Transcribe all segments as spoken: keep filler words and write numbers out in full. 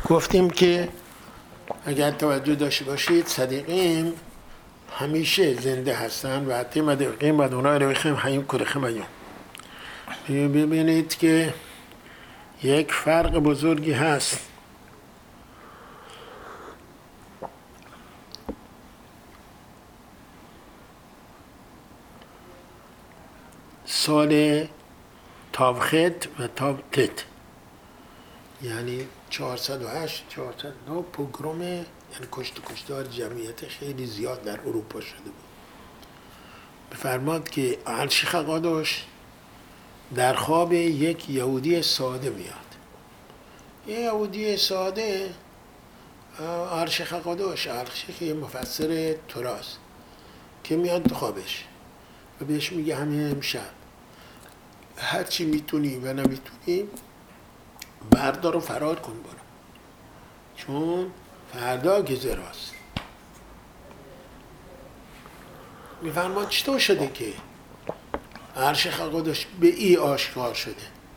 گفتیم که اگر توجه داشته باشید صدیقین همیشه زنده هستن و حتی مدقیم و اونها رو بخیم حیم کرخیم ایون. ببینید که یک فرق بزرگی هست سال تاوخت و تاوتت، یعنی چهارصد و هشت چهارصد و نه پوگروم، یعنی کشت و کشتار جمعیت خیلی زیاد در اروپا شده بود. بفرماد که الشیخ قادوش در خواب یک یهودی ساده میاد. یه یهودی ساده، الشیخ قادوش، الشیخ مفسر تراث، که میاد تو خوابش و بهش میگه همین امشب هرچی میتونی و نمیتونی بردار و فرار کن برو، چون فردا گزراست. میفرماد چطور شده که الشیخ قادوش به ای آشکار شده؟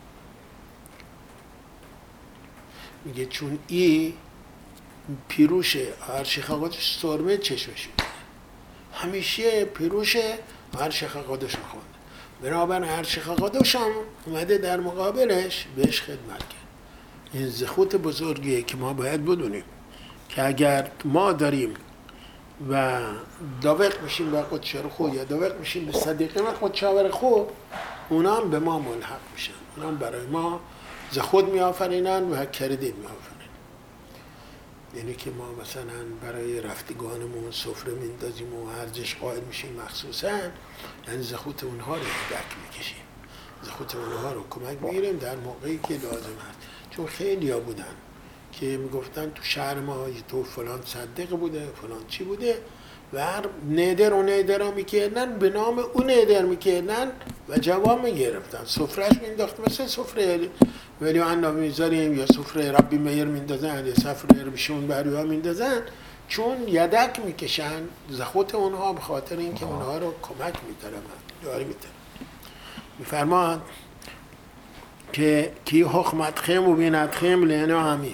میگه چون ای پیروش الشیخ قادوش سرمه چشمش بود، همیشه پیروش الشیخ قادوش خونده، بنابراین الشیخ قادوش هم اومده در مقابلش بهش خدمت کرد. این زخوت بزرگیه که ما باید بدونیم که اگر ما داریم و داوق میشیم به قدشر خود یا داوق میشیم به صدیقین قدشاور خود، اونا هم به ما ملحق میشن، اونا هم برای ما زخود میآفرینن و کردید میآفرینن. یعنی که ما مثلا برای رفتگانمون سفره میندازیم و ارزش قائل میشیم مخصوصا، یعنی زخوت اونها رو دک میکشیم، زخوت اونها رو کمک میگیریم در موقعی که لازم هست. چون خیلی ها بودن که میگفتن تو شهر ما تو فلان صدق بوده، فلان چی بوده، و هر نیدر و نیدر میکردن به نام اون نیدر میکردن و جواب میگرفتن، سفرهش مینداخت مثل سفره ولی انا میذاریم یا سفره ربی میر میندازن یا سفره ربیشون بری ها میندازن، چون یدک میکشن زخوت اونها به خاطر اینکه اونها رو کمک میترمن داری میترمن. میفرمان که کی حکمت خیم و بینت خیم لینا همین،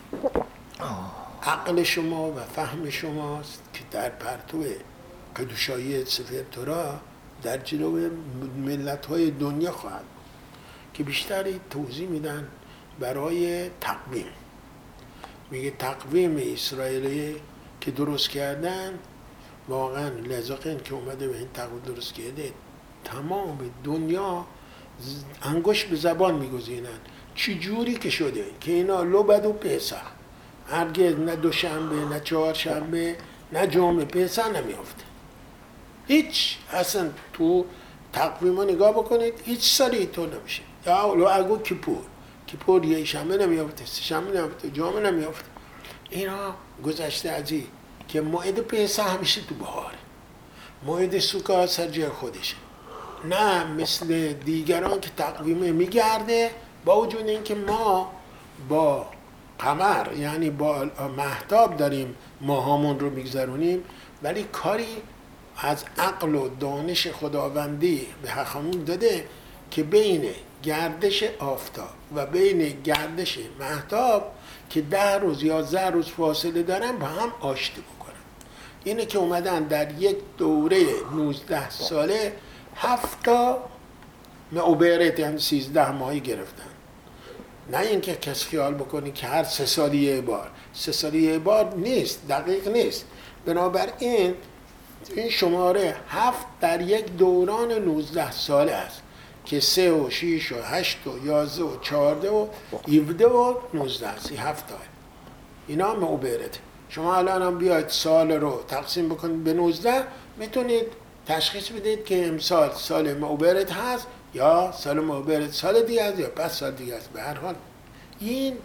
عقل شما و فهم شماست که در پرتو قدوشایی سفر تورا در جلو ملت های دنیا خواهد که بیشتری توضیح میدن برای تقویم. میگه تقویم اسرائیلی که درست کردن واقعا لذاقین که اومده به این تقویم درست کرده، تمام دنیا انگوش به زبان میگذینن چی جوری که شده که اینا لوبد و پسح هرگز نه دوشنبه نه چهارشنبه نه جمعه پسح نمیافته. هیچ اصلا تو تقویم نگاه بکنید هیچ سالی اینطور نمیشه. یا لو اگو کیپور کیپور یه شنبه نمیافته، سه شنبه نمیافته، جمعه نمیافته. اینا گذشته از این که موعد پسح همیشه تو بهاره، موعد سوکا سر جای خودشه، نه مثل دیگران که تقویم میگرده. با وجود اینکه ما با قمر یعنی با مهتاب داریم ماهامون رو میگذرونیم، ولی کاری از عقل و دانش خداوندی به حقمون داده که بین گردش آفتاب و بین گردش مهتاب که ده روز یا یازده روز فاصله دارن با هم آشتی بکنن. اینه که اومدن در یک دوره نوزده ساله هفت تا معبرت یعنی سیزده ماهی گرفتن. نه اینکه کسی خیال بکنی که هر سه سالی یه بار، سه سالی یه بار نیست، دقیق نیست. بنابراین این شماره هفت در یک دوران نوزده ساله است که سه و شیش و هشت و یازده و چهارده و هفده و نوزده است. این هفت های اینا معبرت. شما الان هم بیاید سال رو تقسیم بکنید به نوزده، میتونید تشخیص بدید که امسال سال معبرت هست یا سال معبرت سال دیگه است یا پس سال دیگه است. به هر حال این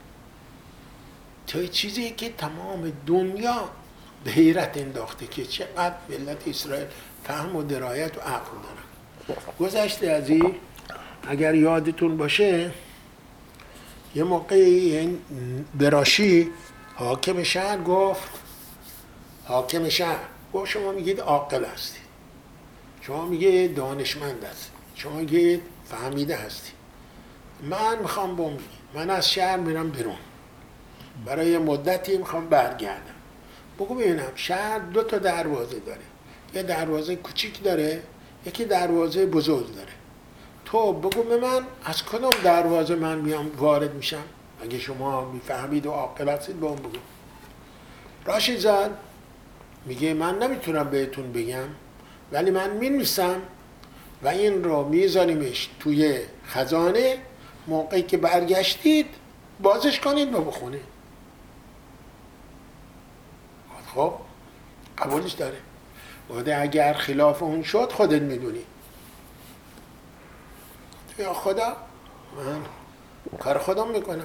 توی چیزی که تمام دنیا به حیرت انداخته که چقدر ملت اسرائیل فهم و درایت و عقل دارن. گذشته از این اگر یادتون باشه یه موقعی این براشی حاکم شهر گفت، حاکم شهر گفت شما میگید عاقل هستی، شما میگید دانشمند هستی، شما میگید فهمیده هستی، من میخوام بوم من از شهر میرم بیرون، برای مدتی میخوام برگردم. بگو ببینم شهر دو تا دروازه داره، یه دروازه کوچیک داره، یکی دروازه بزرگ داره. تو بگو به من از کدوم دروازه من میام وارد میشم؟ اگه شما میفهمید و عاقل هستید با اون بگو. راشید زاد میگه من نمیتونم بهتون بگم، ولی من مینویسم و این رو میذاریمش توی خزانه، موقعی که برگشتید بازش کنید و بخونید. خب قبولش داره. بوده اگر خلاف اون شد خودت میدونی. یا خدا من کار خودم میکنم.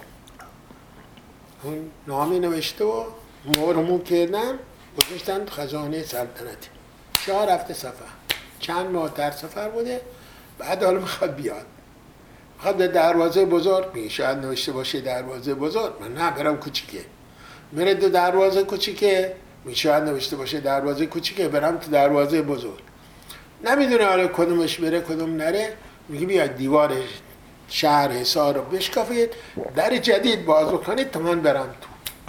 اون نامی نوشته و مهرمون کردن گذاشتن خزانه سلطنتی. شاه رفته سفر، چند ماه در سفر بوده، بعد حالا میخواد بیاد، میخواد به دروازه بزرگ میگه، شاید نوشته باشه دروازه بزرگ، من نه برم کوچیکه. میره دو دروازه کوچیکه، میگه شاید نوشته باشه دروازه کوچیکه، برم تو دروازه بزرگ. نمیدونه حالا کدومش بره کدوم نره، میگه بیاد دیوار شهر حصار رو بشکافید، در جدید باز بکنید تا من برم تو،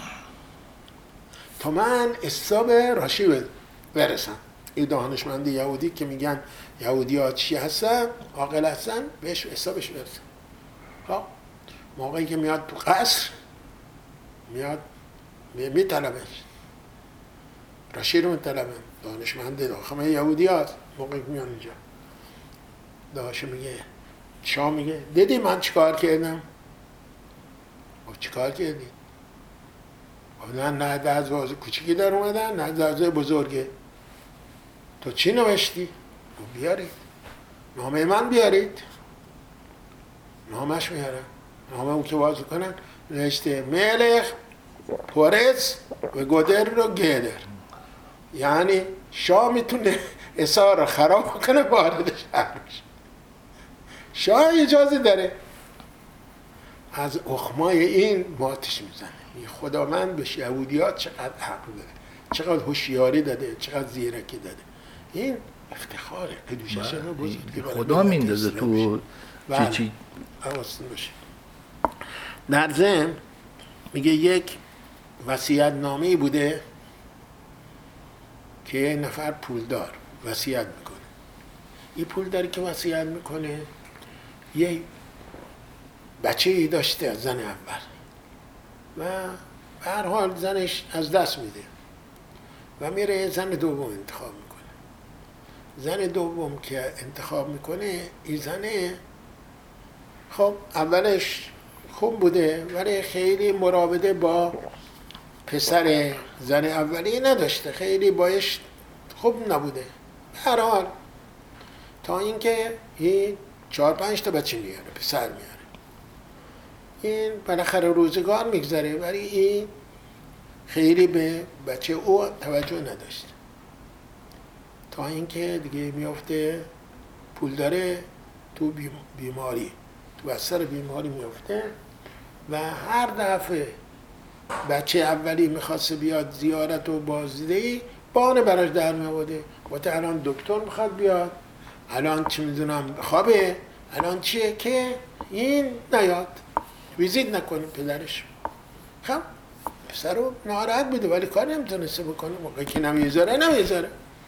تا من حساب راشی برسم. این دانشمند یهودی که میگن یهودی ها چی هستن، عاقل هستن، بهش حسابش برسن. خب موقعی که میاد تو قصر، میاد میطلبش، راشی رو میطلبن، دانشمند داخل یهودی هست. موقعی که میان اینجا داشت میگه، شاه میگه دیدی من چیکار کردم؟ خب چیکار کردی؟ نه نه دروازه کوچیکی در اومدن، نه دروازه بزرگه. تو چی نوشتی؟ خب بیارید نامه من، بیارید. نامش میارن، نامه اون که باز کنن نوشته ملخ پورس و گودر رو گدر، یعنی شاه میتونه حصار رو خراب کنه وارد شهر بشه. شاه اجازه داره. از اخمای این ماتش میزنه. خداوند به یهودیات چقدر حق داره، چقدر هوشیاری داده، چقدر زیرکی داده. این افتخاره که دوشش رو بزرگ خدا میندازه تو چی چی. حواستون باشه. در ضمن میگه یک وصیت نامه‌ای بوده که نفر پولدار وصیت میکنه. این پولداری که وصیت میکنه یه بچه ای داشته از زن اول و به هر حال زنش از دست میده و میره زن دوم انتخاب میکنه. زن دوم که انتخاب میکنه، این زنه خب اولش خوب بوده ولی خیلی مراوده با پسر زن اولی نداشته، خیلی باش خوب نبوده. به هر حال تا اینکه این چهار پنج تا بچه میاره، پسر میاره. این بالاخره روزگار میگذره ولی این خیلی به بچه او توجه نداشت، تا اینکه دیگه میفته پول داره تو بیماری، تو اثر بیماری میفته و هر دفعه بچه اولی میخواست بیاد زیارت و بازدیدهی بانه براش در میآورده. گفته الان دکتر میخواد بیاد، الان چی میدونم خوابه، الان چیه که این نیاد ویزیت نکنه پدرش. خب پسر رو ناراحت بوده ولی کار نمیتونسته بکنه، موقعی که نمیذاره نمیذاره.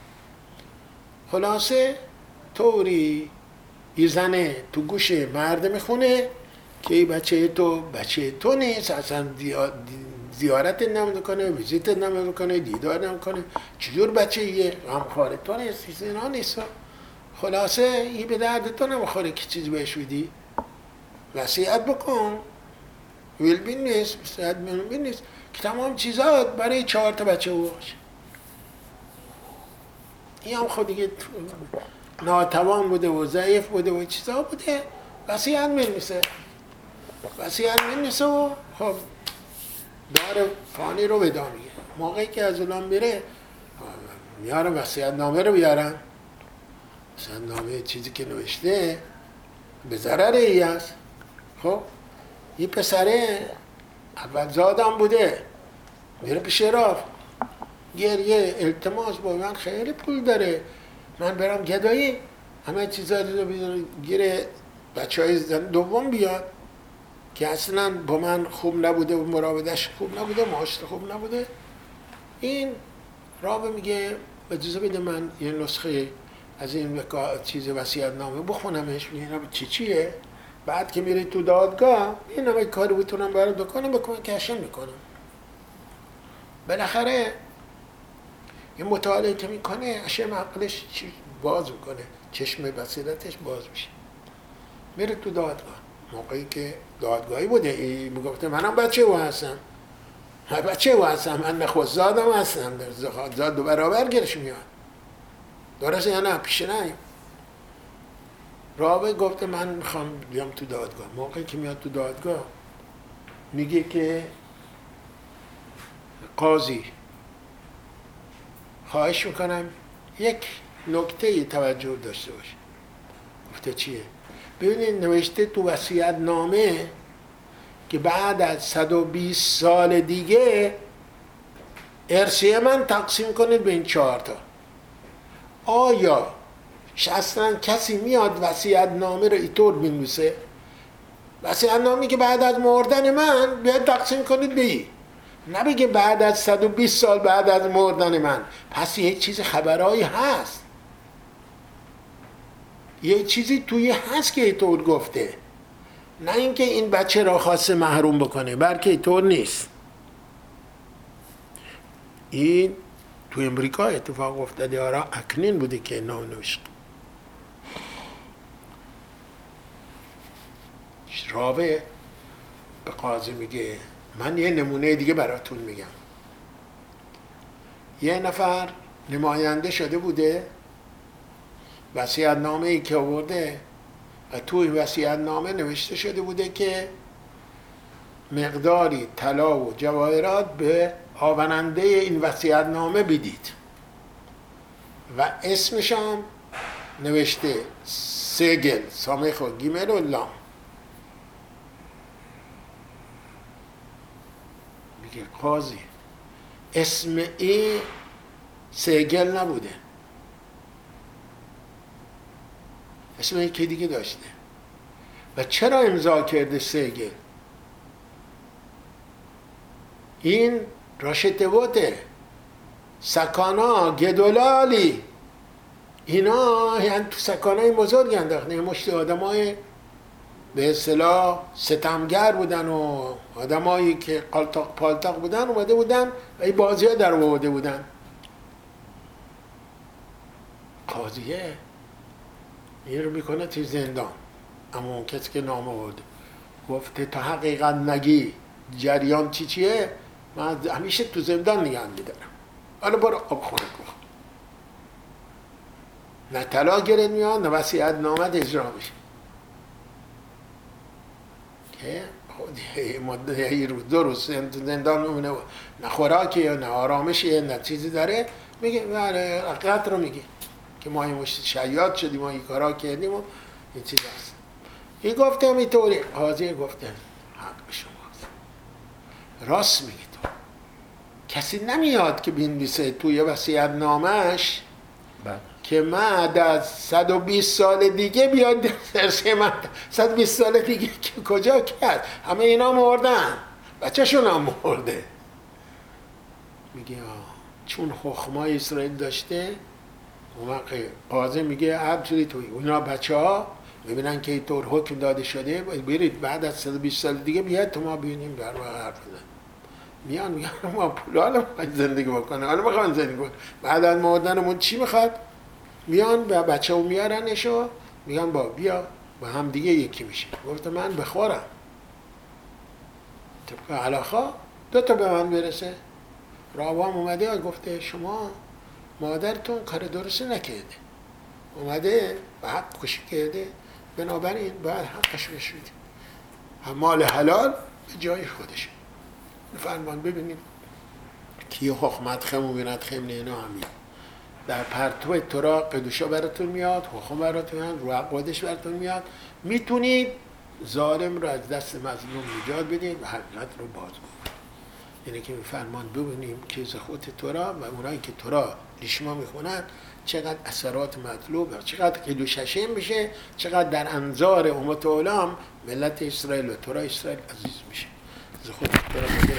خلاصه طوری یه زنه تو گوش مرد میخونه که این بچه تو بچه تو نیست، اصلا زیارت نمیکنه، ویزیت نمیکنه، دیدار نمیکنه، چجور بچه ایه، غمخوار تو نیست، اینا نیست. خلاصه این به درد تو نمیخوره که چیز بهش بدی، وصیت بکن، ویل بین نیست، وصیت بین نیست که تمام چیزات برای چهار تا بچه او باشه. این هم خود دیگه ناتوان بوده و ضعیف بوده و چیزا بوده، وصیت می‌نویسه وصیت می‌نویسه و خب دار فانی رو ودا میگه. موقعی که از اونام میره میارن وصیت نامه رو بیارن، وصیت نامه چیزی که نوشته به ضرر ای است. خب این پسره اول زادم بوده، میره پیش راف گریه التماس، با من خیلی پول داره، من برم گدایی همه چیزا رو گیره بچه های زن دوم بیاد. که اصلا با من خوب نبوده و مراودش خوب نبوده، معاشرت خوب نبوده. این رابه میگه اجازه بده من یه نسخه از این چیز وصیت‌نامه بخونمش. میگه اینا چی چیه؟ بعد که میری تو دادگاه این همه کاری بتونم برات بکنم بکنم کشم میکنم. بالاخره این مطالعه که میکنه اشم عقلش باز میکنه، چشم بصیرتش باز میشه، میره تو دادگاه. موقعی که دادگاهی بوده ای میگفته منم بچه او هستم، من بچه او هستم، من نخواست زادم هستم، زاد دو برابر گرش میاد. درسته یا نه؟ پیش نیم. رابع گفته من میخوام بیام تو دادگاه. موقعی که میاد تو دادگاه میگه که قاضی خواهش میکنم یک نکته توجه داشته باشه. گفته چیه؟ ببینید نوشته تو وصیت نامه که بعد از صد و بیست سال دیگه ارثیه من تقسیم کنید به این چهار تا. آیا اصلا کسی میاد وصیت نامه رو اینطور بنویسه؟ وصیت نامه که بعد از مردن من بیاد تقسیم کنید به این، نه بگه بعد از صد و بیست سال بعد از مردن من. پس یه چیز خبرایی هست، یه چیزی توی هست که اینطور گفته، نه اینکه این بچه را خواسته محروم بکنه، بلکه اینطور نیست. این تو امریکا اتفاق افتاده، آرا اکنین بوده که نام نوشت. رابع به قاضی میگه من یه نمونه دیگه براتون میگم. یه نفر نماینده شده بوده، وصیت نامه ای که آورده و توی وصیت نامه نوشته شده بوده که مقداری طلا و جواهرات به آورنده این وصیت نامه بدید و اسمش هم نوشته سگل، سامخ و گیمل و لام. میگه قاضی اسم این سگل نبوده، اسم این که دیگه داشته. و چرا امضا کرده سگل؟ این راشتبوته، سکانا، گدولالی، اینا یعنی تو سکانای بزرگ انداخته. مشت آدم های به اصطلاح ستمگر بودن و آدمایی که قالتاق پالتاق بودن اومده بودن و این بازی ها در آورده بودن. قاضیه این رو میکنه توی زندان. اما اون کسی که نام آورده گفته تا حقیقت نگی جریان چی چیه من همیشه تو زندان نگه میدارم، حالا برو آب خونه کن. نه طلا گرد میاد نه وصیت نامه اجرا میشه. که خود مدت یه روز دو روز زندان میمونه، نه خوراکیه نه آرامشیه نه چیزی داره. میگه بله حقیقت رو میگه که ما این مشت شیاد شدیم و این کارا کردیم و این چیز هست. این گفته میطوری. قاضی گفته حق شماست، راست میگی تو. کسی نمیاد که بنویسه توی وصیت نامش که من از صد و بیست سال دیگه بیاد درسه من صد و بیست سال دیگه که کجا کرد؟ همه اینا مردن، بچه‌شون هم مرده. میگه چون حکمای اسرائیل داشته، اون وقت قاضی میگه همچنین توی اونا بچه ها ببینن که اینطور حکم داده شده، برید بعد از صد و بیست سال دیگه بیاد تو ما ببینیم در واقع حرف بزن. میان میگن ما پول حالا میخوایم زندگی بکنه، حالا میخوایم زندگی بکنه، بعد از مردنمون چی میخواد؟ میان به بچه ها میارنشو میگن با بیا با هم دیگه یکی میشه. گفته من بخورم طبق علاقه دو تا به من برسه. راوام اومده و گفته شما مادرتون کار درست نکرده، اومده به حق کشی کرده، بنابراین باید حقش بشه. مال حلال به جای خودش. فرمان ببینید کی حکمت خم و بیند خم نینا همین در پرتو تورا قدوشا براتون میاد، حکم براتون میاد، رو عقادش براتون میاد. میتونید ظالم رو از دست مظلوم نجات بدید و حقیقت رو باز کنید. یعنی که میفرمان ببینیم که ز خود تورا و اونایی که تورا لیشما میخونن چقدر اثرات مطلوب، چقدر قدوششم میشه، چقدر در انظار امت علام ملت اسرائیل و تورا اسرائیل عزیز میشه. ز خود تورا